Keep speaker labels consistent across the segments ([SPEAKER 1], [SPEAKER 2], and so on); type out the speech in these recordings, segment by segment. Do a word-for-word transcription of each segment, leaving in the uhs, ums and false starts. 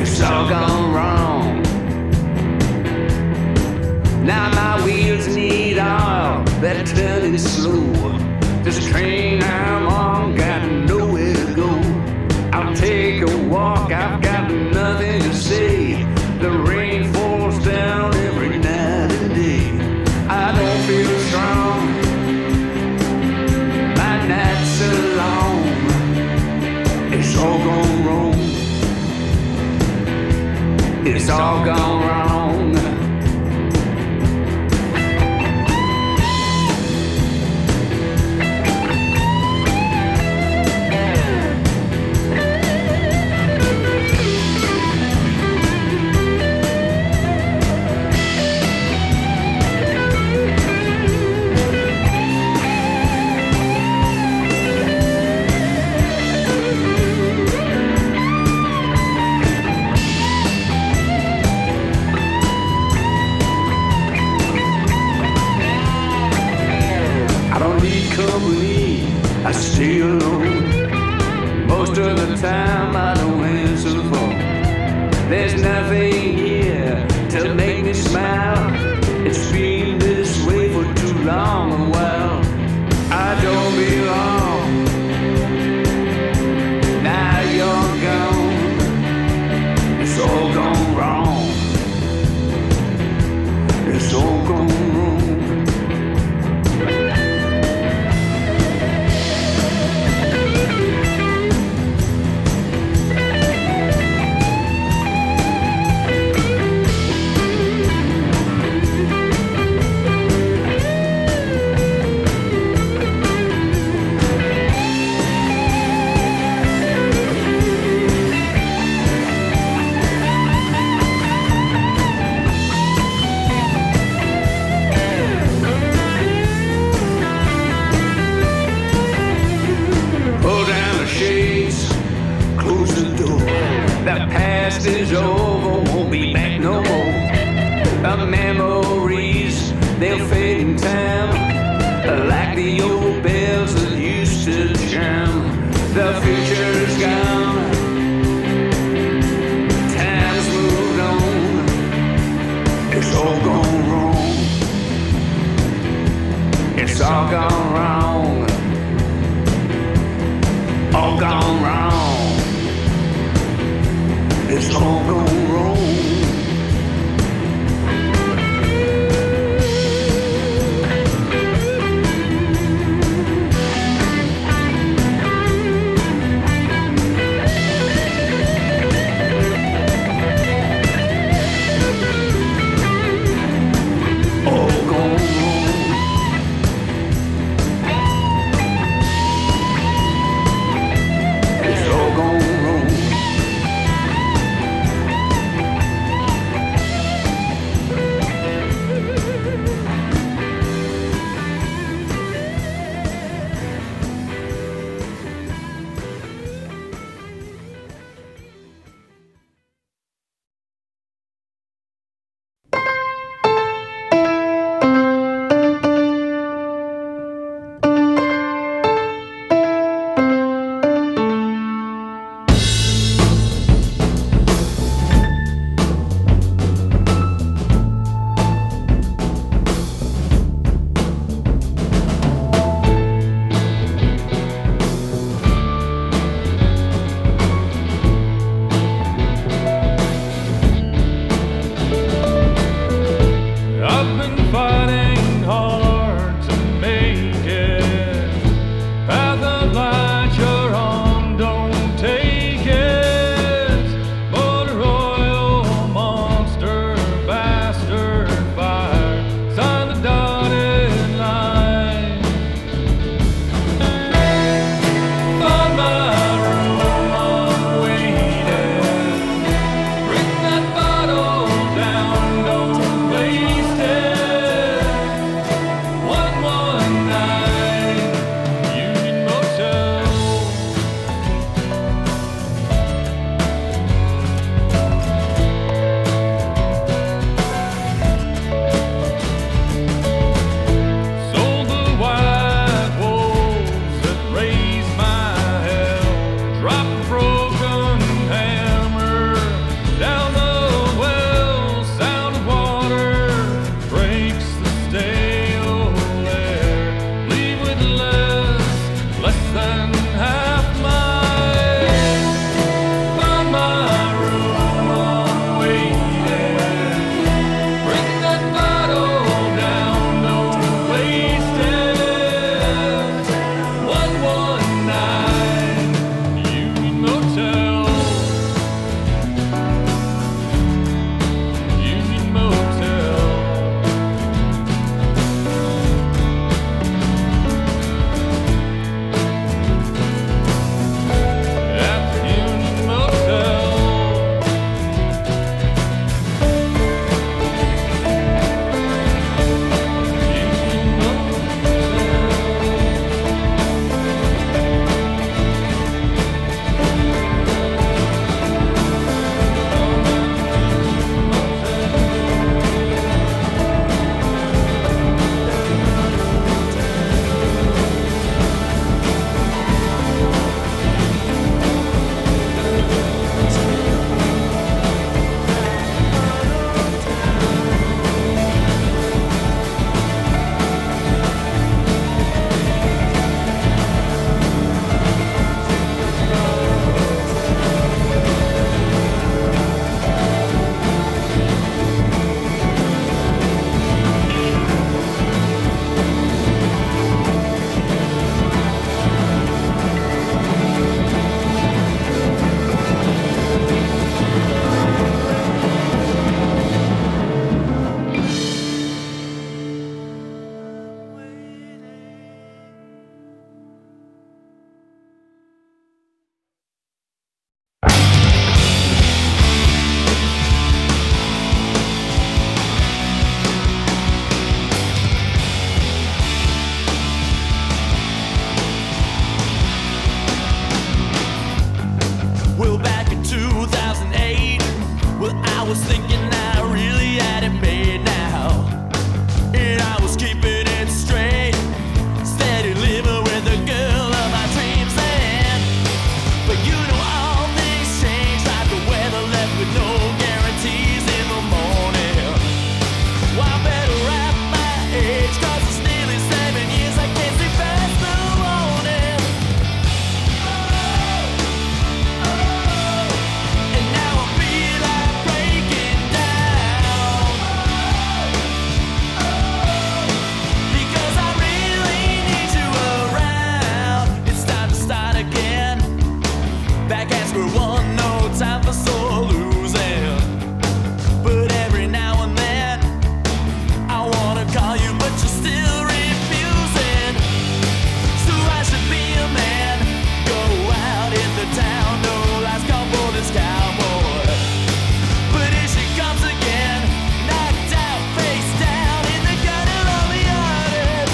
[SPEAKER 1] It's all gone wrong. Now my wheels need oil, they're turning slow. This train I'm on got nowhere to go. I'll take a walk, I've got nothing to say. The rain falls down every night and day. I don't feel strong, my nights are long. It's all gone wrong. It's all gone wrong. Company, I stay alone. Most of the time I don't answer the phone. There's nothing here to make me smile. It's been this way for too long a while. I don't belong. Now you're gone. It's all gone wrong. It's all gone wrong. The past is over, won't be back no more. The memories, they'll fade in time, like the old bells that used to chime. The future's gone, time's moved on. It's all gone wrong. It's all gone wrong. All gone wrong. It's all gone wrong.
[SPEAKER 2] was thinking I really had it made now, and I was keeping it straight, steady living with the girl of my dreams then. But you know all things change, like the weather left with no guarantees in the morning. Well, I better wrap my age, cause it's nearly seven years, I can't see past the morning. And now I feel like breaking down, because I really need you around. It's time to start again, back at square one, no time for sore losing. But every now and then I wanna call you, but you're still refusing. So I should be a man, go out in the town, no last call for this cowboy. But here she comes again, knocked out, face down in the gutter of the yard.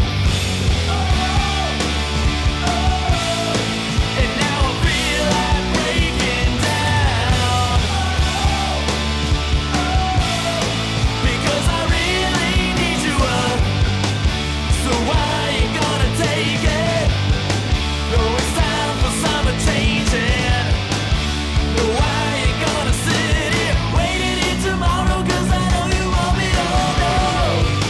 [SPEAKER 2] And now I feel like breaking down, because I really need you up. So why you gonna take it? No, it's time for summer changing. Why you gonna sit here waiting in tomorrow? Cause I know you want me to know.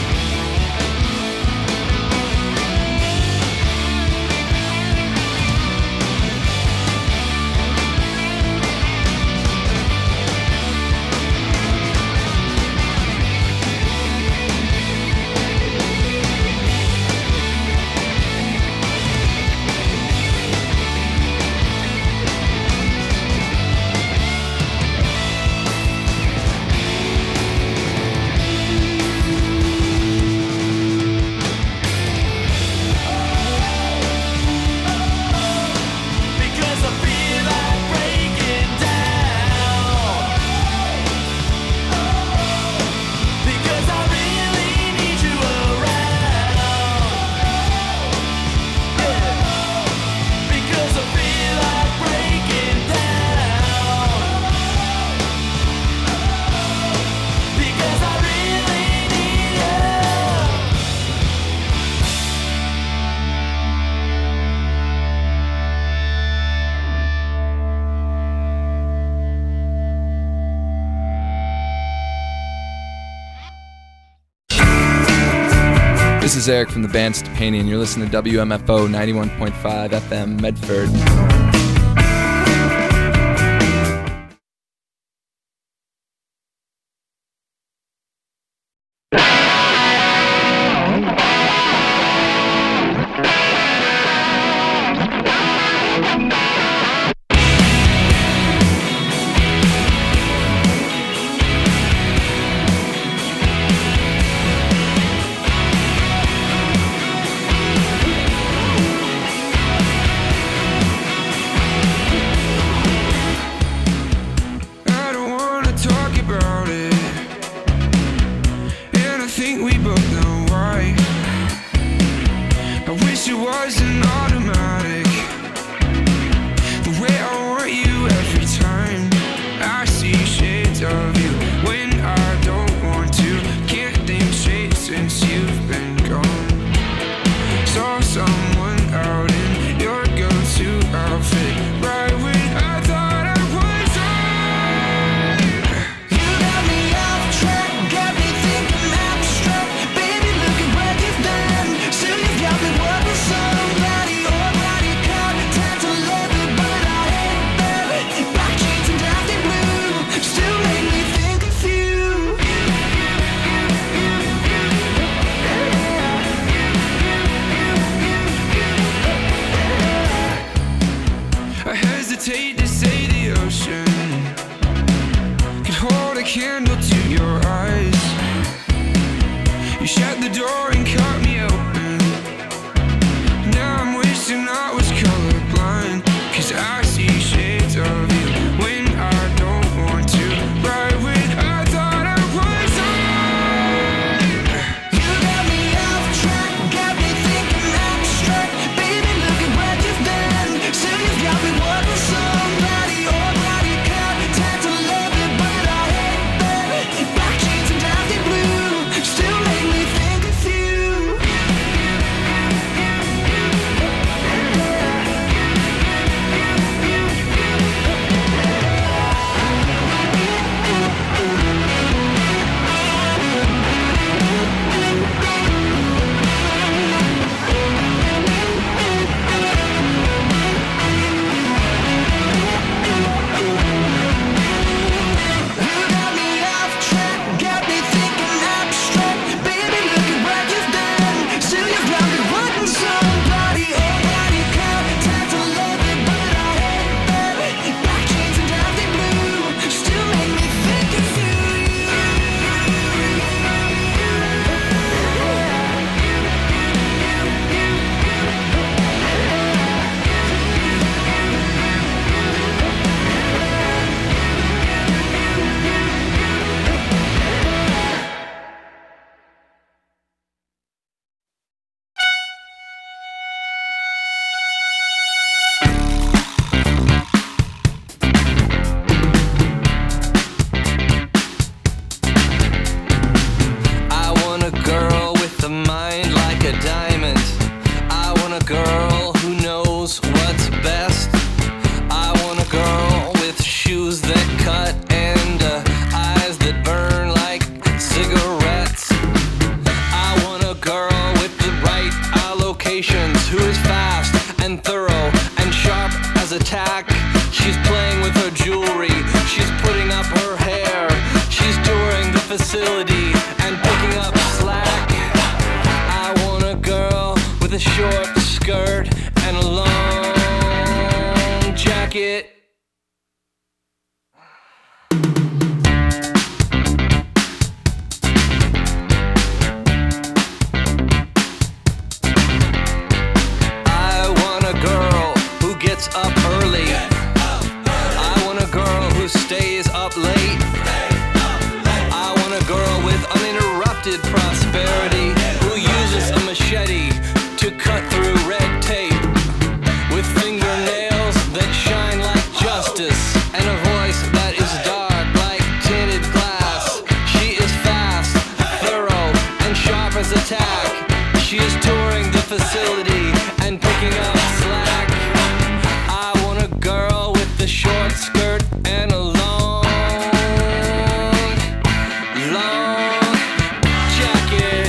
[SPEAKER 2] Because I feel like breaking down, because I really need you around. Yeah. Because I feel like breaking down, because I really need you.
[SPEAKER 3] This is Eric from the band Stepani, and you're listening to W M F O ninety-one point five F M Medford.
[SPEAKER 4] I don't wanna talk about it, and I think we both know why. I wish it wasn't automatic, the way I want you every time. I see shades of you when I don't want to. Can't think straight since you've been gone. Saw someone out in your go-to outfit right when I thought I was on. You got me off track, got me thinking abstract. Baby, look at what you've done. So you've got me wanting somebody, or body count. Time to love it, but I hate that. Black jeans and dusty blue still make me think of you. I hesitate to say the ocean could hold a candle to your eyes. You shut the door and cut me open. Now I'm wishing I was colorblind, cause I see shades of you when I don't want to. Right when I thought I was on. You got me off track, got me thinking abstract. Baby, look at what you've done. So you've got me wanting somebody, or body count. Time to love it, but I hate
[SPEAKER 2] she's putting up her hair. She's touring the facility and picking up slack. I want a girl with a short skirt and a long jacket. I want a girl who gets up early. I want a girl who stays up late. I want a girl with uninterrupted prosperity, who uses a machete to cut through red tape, with fingernails that shine like justice and a voice that is dark like tinted glass. She is fast, thorough, and sharp as a tack. She is touring the facility and picking up slack. I want a girl with a short skirt and a long, long jacket.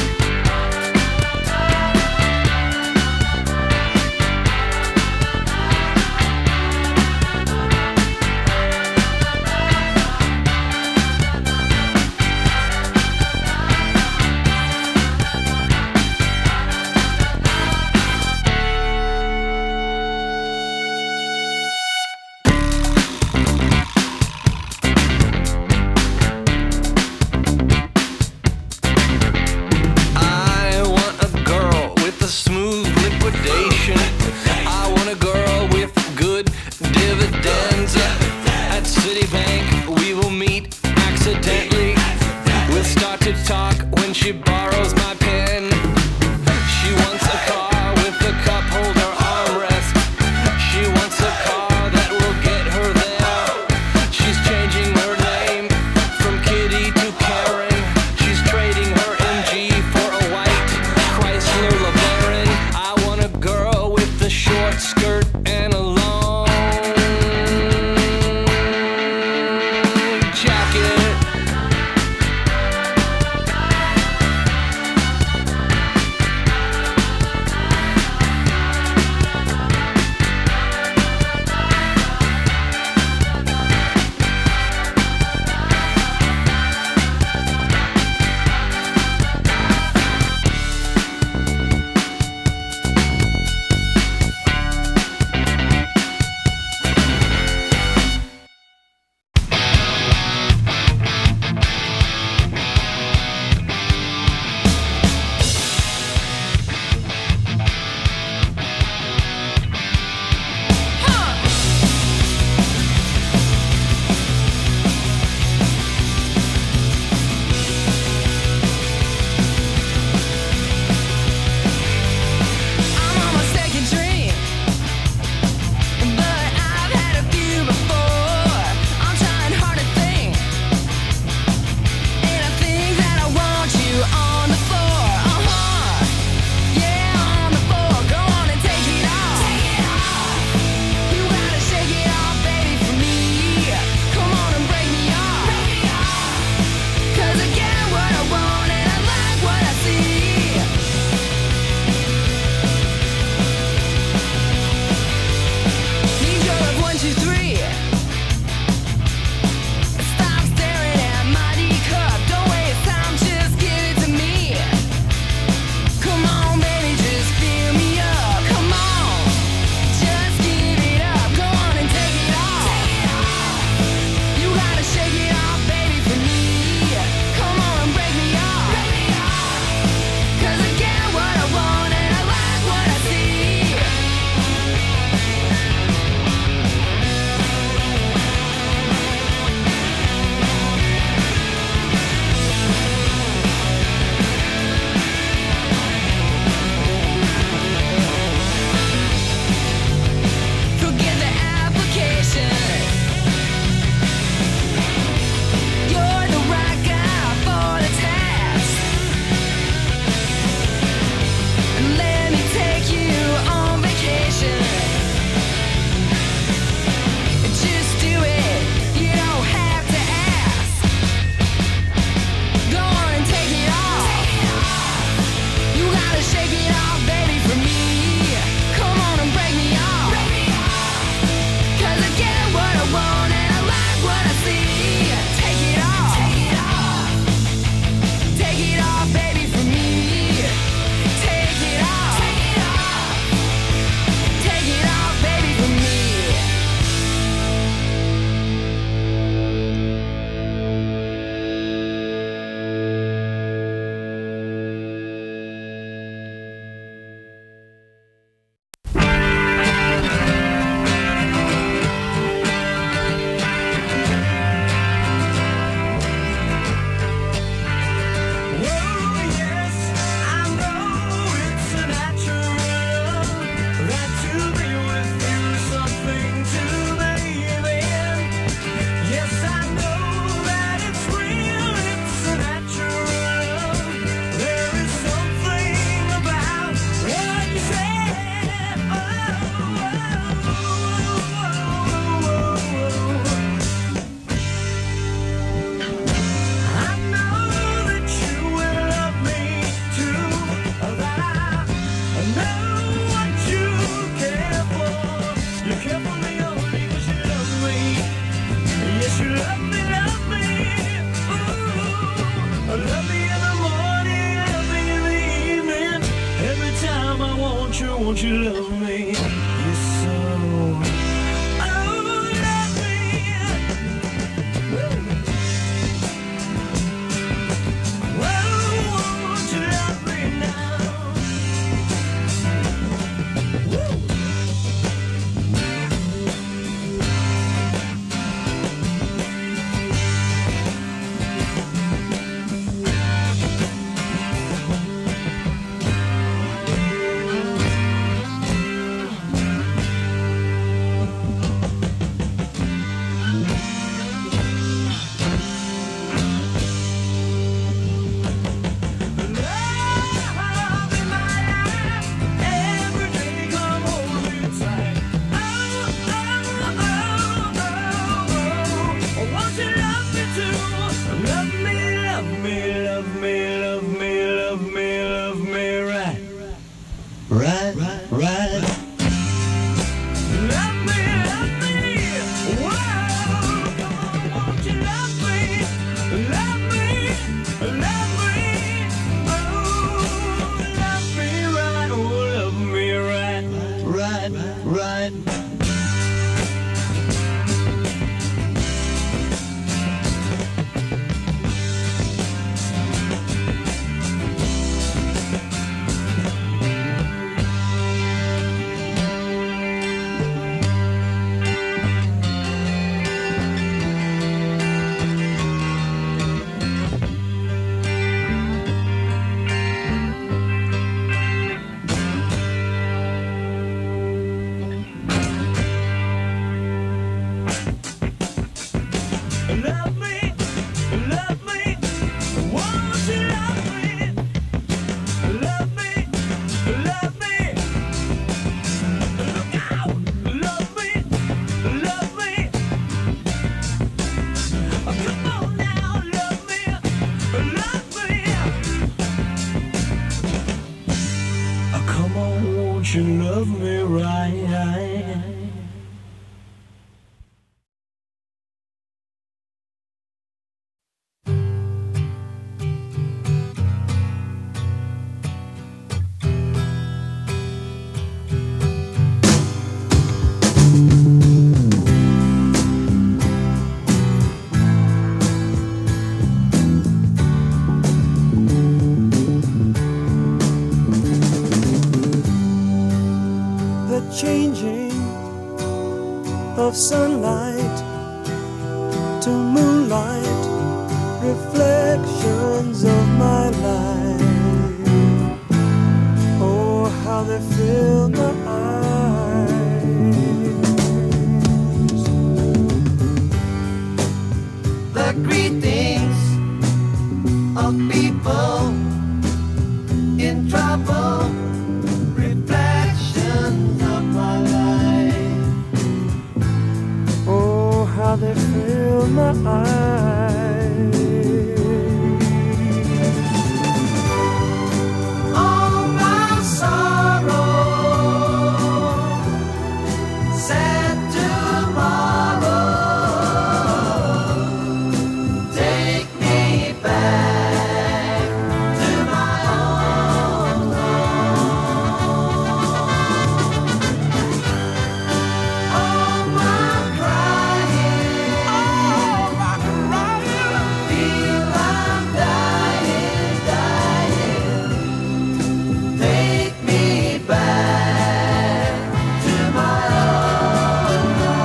[SPEAKER 2] I want a girl with a smooth liquidation. I want a girl with good dividends. At Citibank, we will meet accidentally. We'll start to talk when she borrows my pen. She wants a car with a cup holder armrest. She wants a car that will get her there. She's changing her name from Kitty to Karen. She's trading her M G for a white Chrysler LeBaron. I want a girl with a short skirt and a long jacket. won't you love me? Yes, so. Oh, love me. Whoa, won't you love me now? Right, right, right. Love me, love me. Whoa, come on, won't you love me? Love me, love me. Oh, love me right. Oh, love me right, right, right. Love me, love me, won't you love me? Love me, love me, look out, love me, love me. Oh, come on now, love me, love me. Oh, come on, won't you love me right?
[SPEAKER 5] Changing of sunlight to moonlight, reflections of my life. Oh, how they fill my eyes.
[SPEAKER 2] The greetings of people in trouble, reflections of my life.
[SPEAKER 5] Oh, how they fill my eyes.
[SPEAKER 2] All my sorrow, sad tomorrow, take me back to my own home. All my crying, all my crying, feel I'm dying, dying. Take me back to my own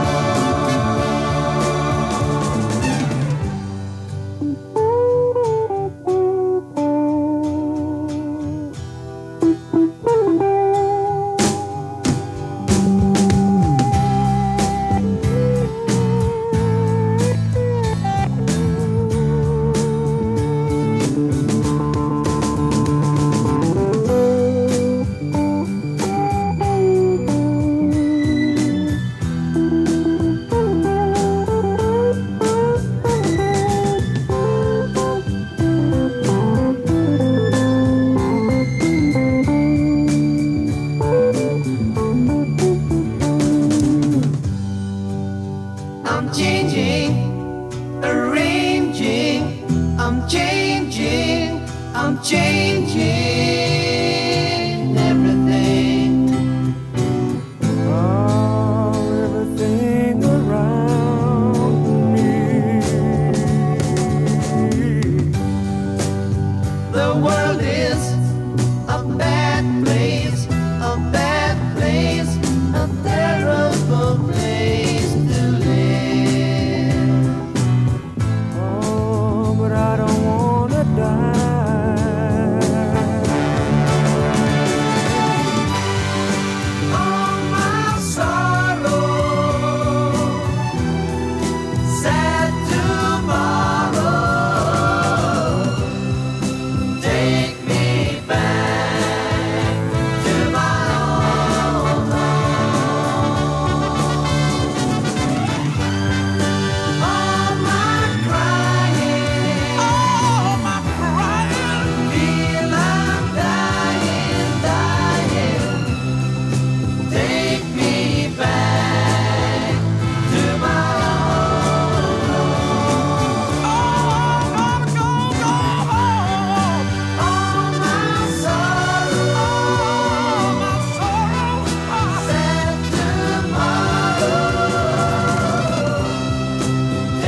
[SPEAKER 2] I'm changing, arranging, I'm changing, I'm changing everything.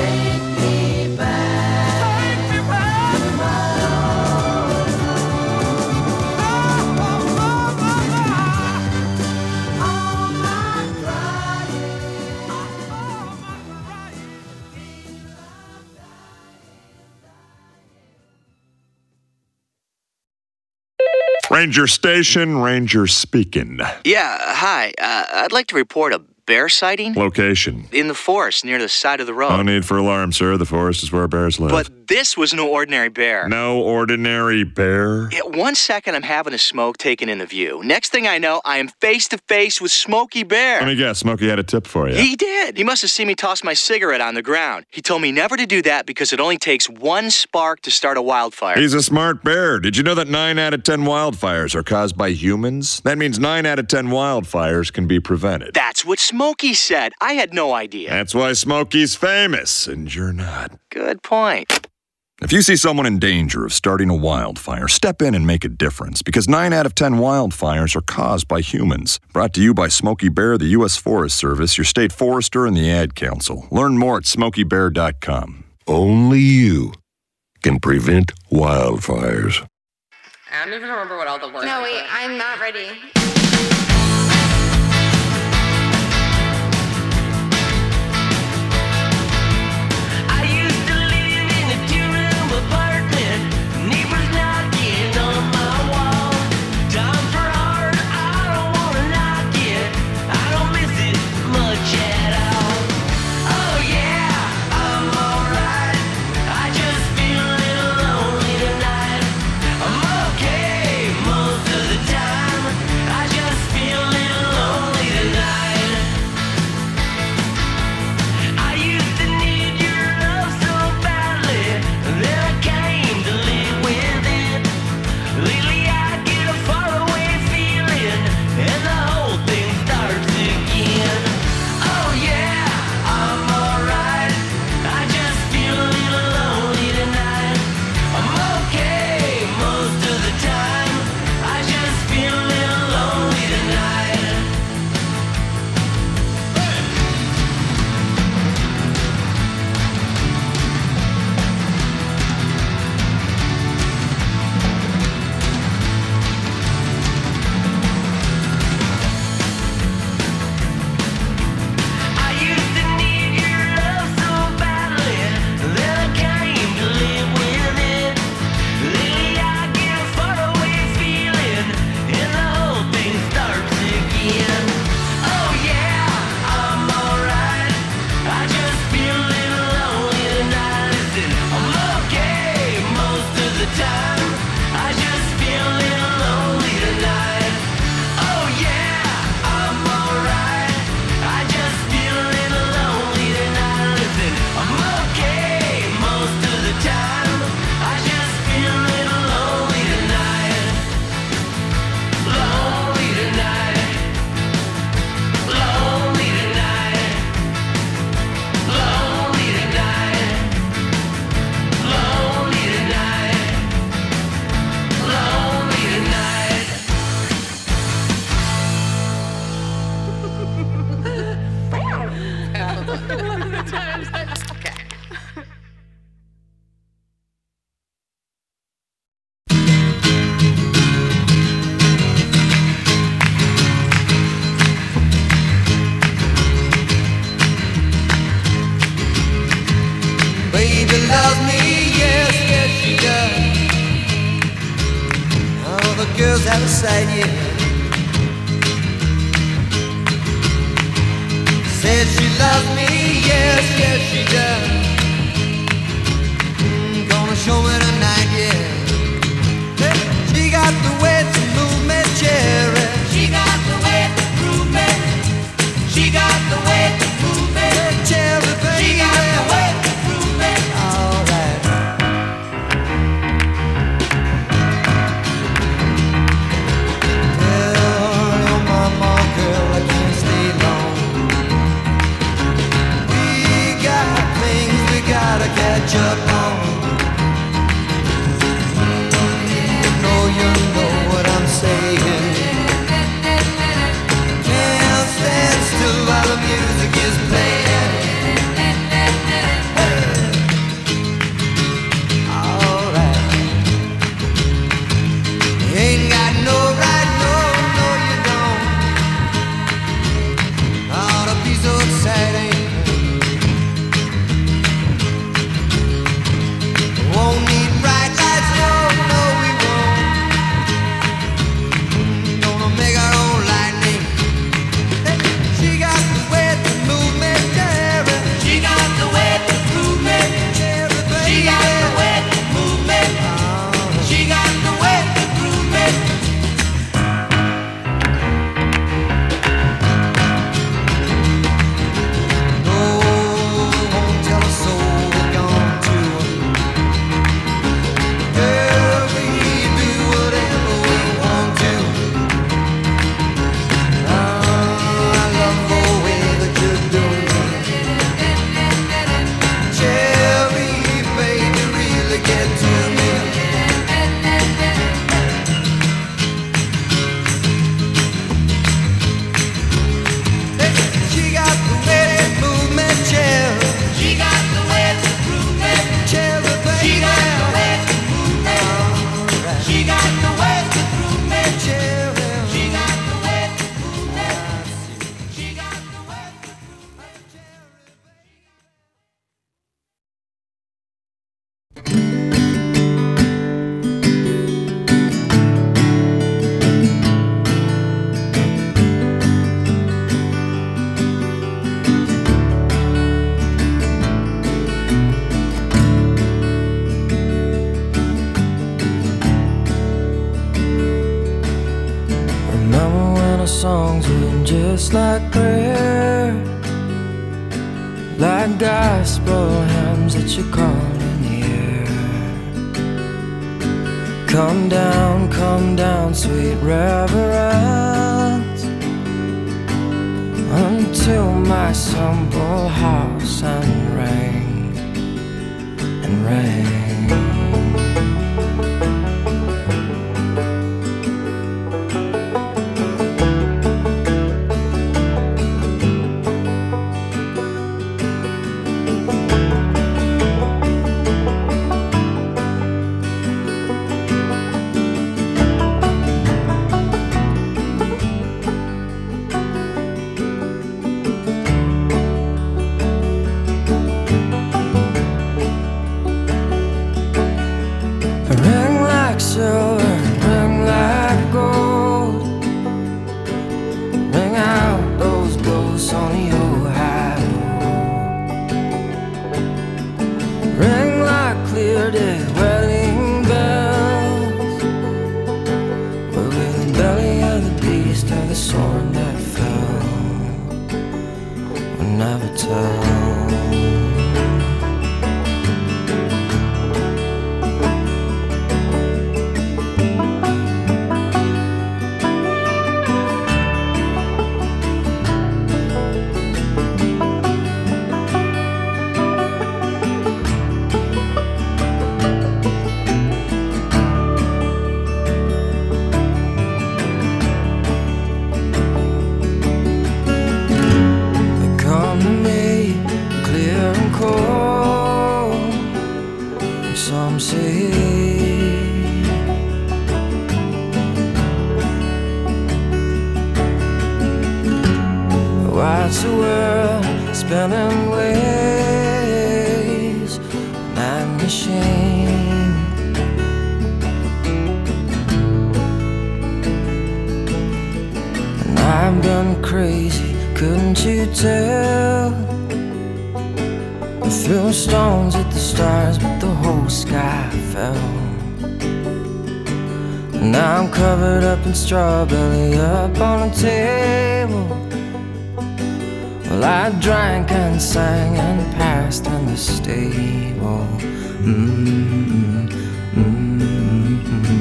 [SPEAKER 6] Ranger Station, Ranger speaking.
[SPEAKER 7] Yeah, hi. Uh, I'd like to report a bear sighting.
[SPEAKER 6] Location.
[SPEAKER 7] In the forest near the side of the road.
[SPEAKER 6] No need for alarm, sir. The forest is where bears live.
[SPEAKER 7] But this was no ordinary bear.
[SPEAKER 6] No ordinary bear?
[SPEAKER 7] Yeah, one second I'm having a smoke taken in the view. Next thing I know, I am face to face with Smokey Bear.
[SPEAKER 6] Let me guess, Smokey had a tip for you.
[SPEAKER 7] He did. He must have seen me toss my cigarette on the ground. He told me never to do that because it only takes one spark to start a wildfire.
[SPEAKER 6] He's a smart bear. Did you know that nine out of ten wildfires are caused by humans? That means nine out of ten wildfires can be prevented.
[SPEAKER 7] That's what Smokey said. I had no idea.
[SPEAKER 6] That's why Smokey's famous, and you're not.
[SPEAKER 7] Good point.
[SPEAKER 6] If you see someone in danger of starting a wildfire, step in and make a difference, because nine out of ten wildfires are caused by humans. Brought to you by Smokey Bear, the U S Forest Service, your state forester, and the Ad Council. Learn more at smokey bear dot com.
[SPEAKER 8] Only you can prevent wildfires.
[SPEAKER 9] I don't even remember what all the words
[SPEAKER 10] No,
[SPEAKER 9] were.
[SPEAKER 10] wait, I'm not ready.
[SPEAKER 5] Girls out of sight, yeah. Said she loves me, yes, yes she does. Mm, gonna show me tonight, yeah. Hey, she got the way to move me, cherry. She got the way to move me. She got the way to move me, cherry, baby. She got the way to move me. All right. Catch up on. You know, you know what I'm saying. Can't stand still while the music is playing.
[SPEAKER 10] Songs were just like prayer, like gospel hymns that you call in the air. Come down, come down, sweet reverence, until my simple house and ring and ring. Watch the world spinning waves, night machine. And I've gone crazy, couldn't you tell? I threw stones at the stars, but the whole sky fell. And now I'm covered up in straw, belly up on a table. Well, I drank and sang and passed in the stable. Mm-hmm. Mm-hmm.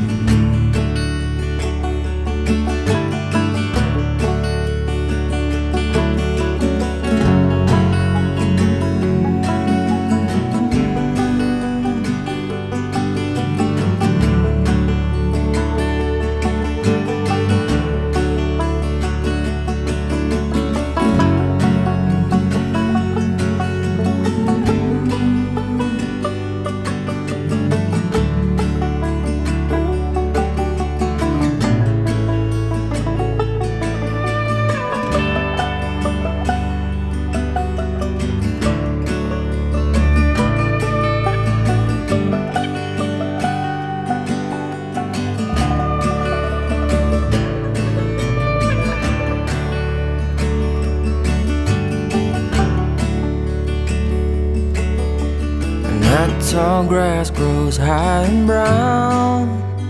[SPEAKER 10] Tall grass grows high and brown.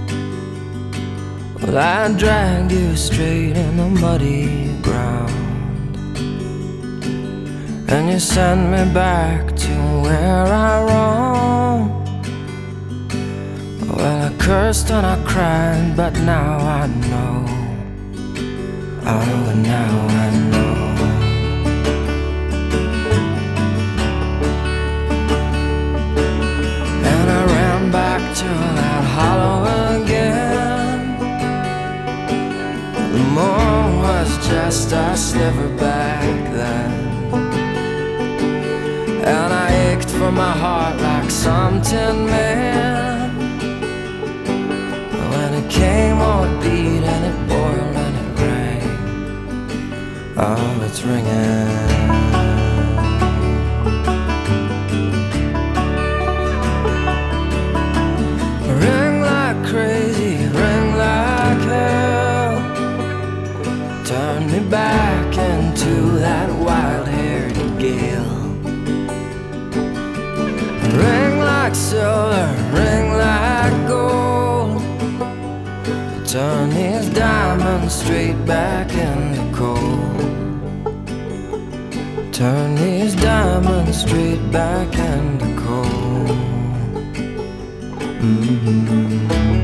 [SPEAKER 10] Well, I dragged you straight in the muddy ground, and you sent me back to where I roamed. Well, I cursed and I cried, but now I know. Oh, now I know. To that hollow again. The moon was just a sliver back then, and I ached for my heart like some tin man. When it came, oh, it beat and it boiled and it rang. Oh, it's ringing. like silver, ring like gold. Turn these diamonds straight back into coal. Turn these diamonds straight back into coal. Mm-hmm.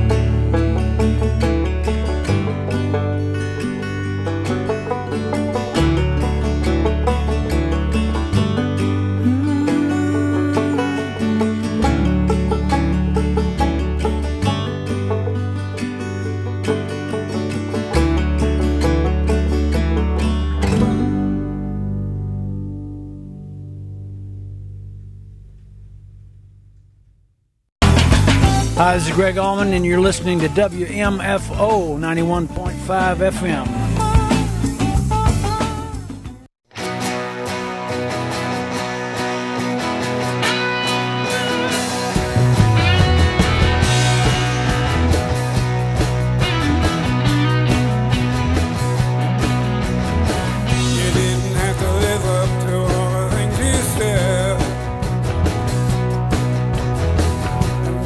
[SPEAKER 11] Hi, this is Greg Allman, and you're listening to W M F O ninety-one point five F M.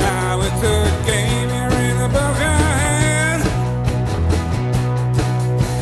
[SPEAKER 4] Game you're in above your head.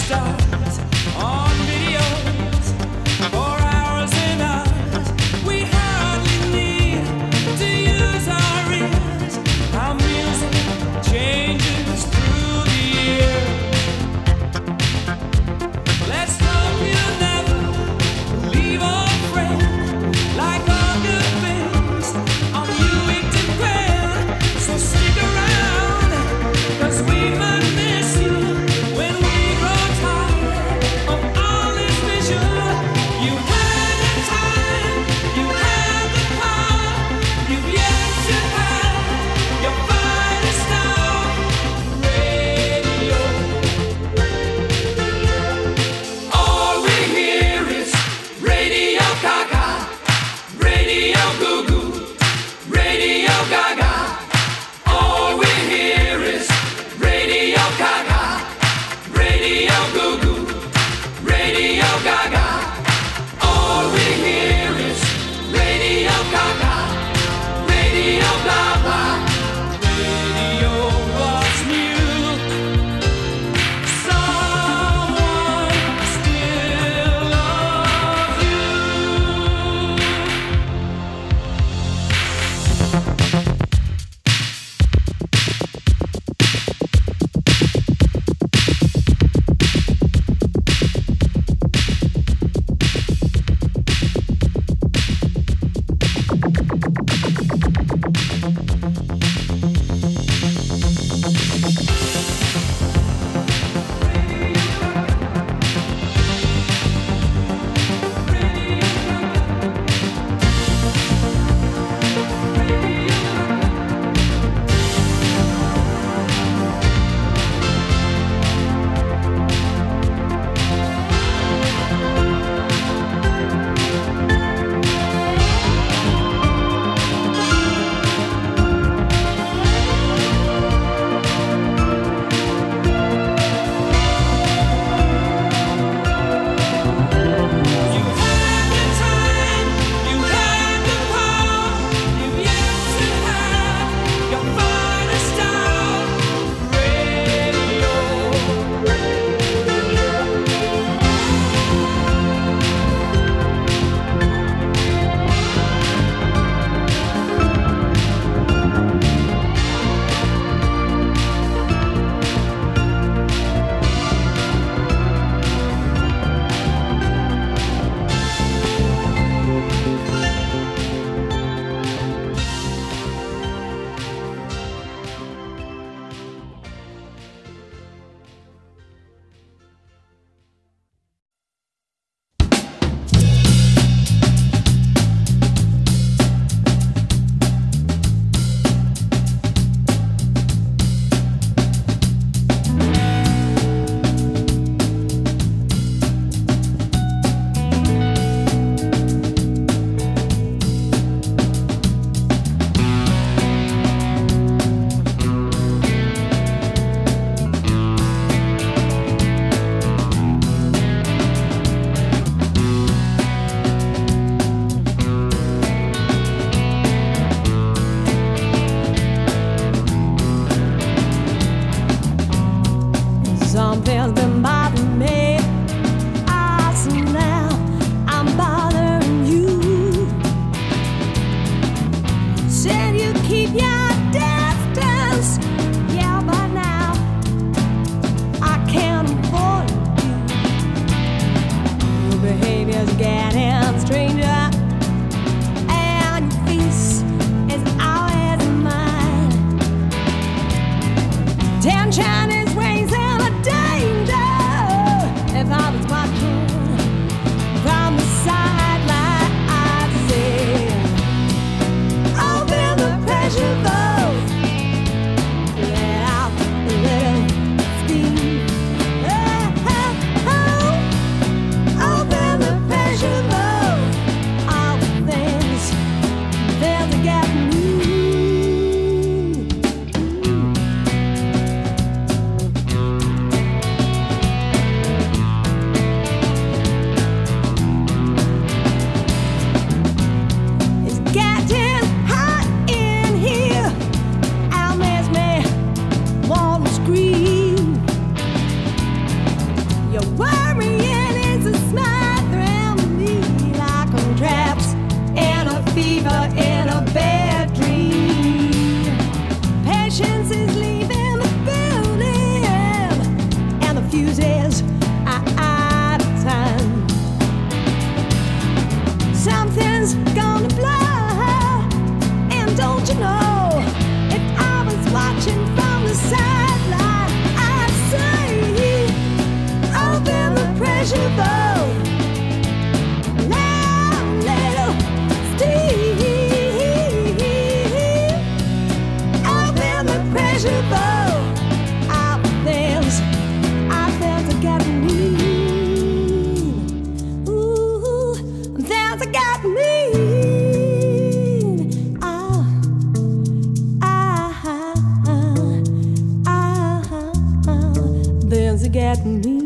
[SPEAKER 2] stars on videos for hours and hours. We hardly need to use our ears. Our music changes through the year. Let's hope you never leave a friend. Like all good things, on you it depends. So stick around, 'cause we might miss you when we grow tired of all this vision. You had the time, you had the power, you've yet to have your finest hour. Radio. All we hear is Radio Gaga, Radio Goo Goo, Radio Gaga. All we hear is Radio Gaga, Radio Goo Goo, Radio Gaga. All we hear is Radio Gaga, Radio blah blah. Radio was new. Someone still loves you.
[SPEAKER 12] Your worrying is a smothering me like I'm trapped in a fever in a bad dream. Patience is leaving the building, and the fuses are out of time. Something's gonna blow, and don't you know, if I was watching from the sideline, I'd say, open the pressure boat, now little Steve, open the pressure boat. Our things, our things are getting mean. Ooh, things are getting mean. Ah, ah, ah, ah, ah, things are getting mean.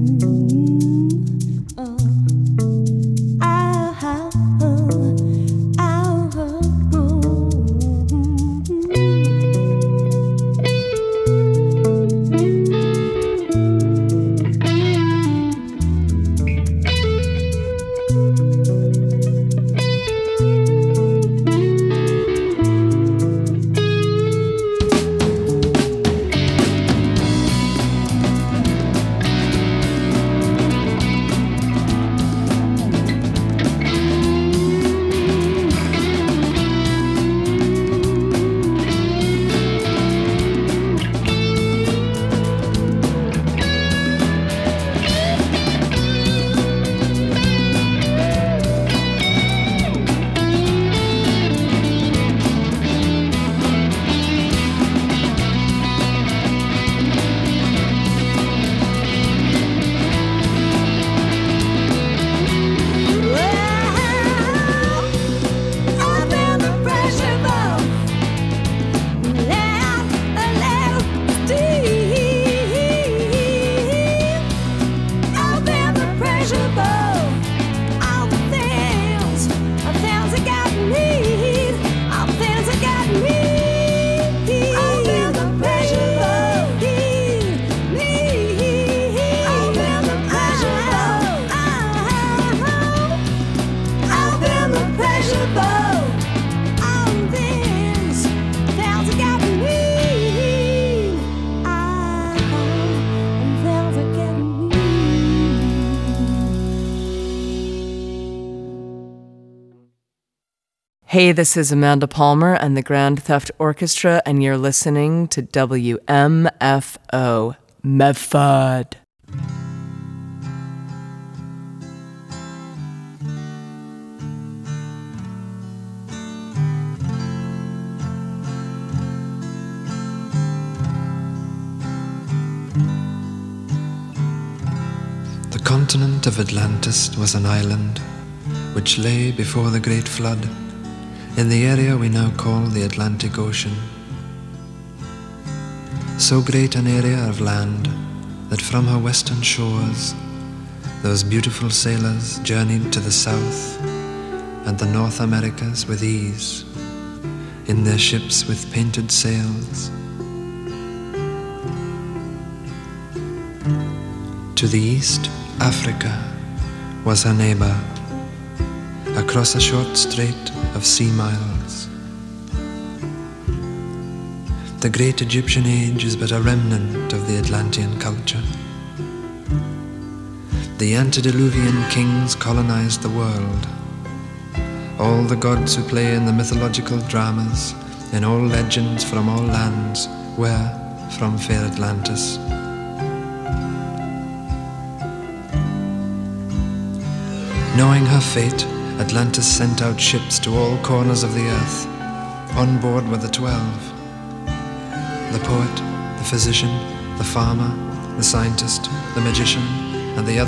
[SPEAKER 13] Hey, this is Amanda Palmer and the Grand Theft Orchestra, and you're listening to W M F O, Medford.
[SPEAKER 14] The continent of Atlantis was an island which lay before the great flood in the area we now call the Atlantic Ocean. So great an area of land that from her western shores those beautiful sailors journeyed to the South and the North Americas with ease in their ships with painted sails. To the east, Africa was her neighbor, across a short strait of sea miles. The great Egyptian age is but a remnant of the Atlantean culture. The antediluvian kings colonized the world. All the gods who play in the mythological dramas, in all legends from all lands, were from fair Atlantis. Knowing her fate, Atlantis sent out ships to all corners of the earth. On board were the twelve: the poet, the physician, the farmer, the scientist, the magician, and the other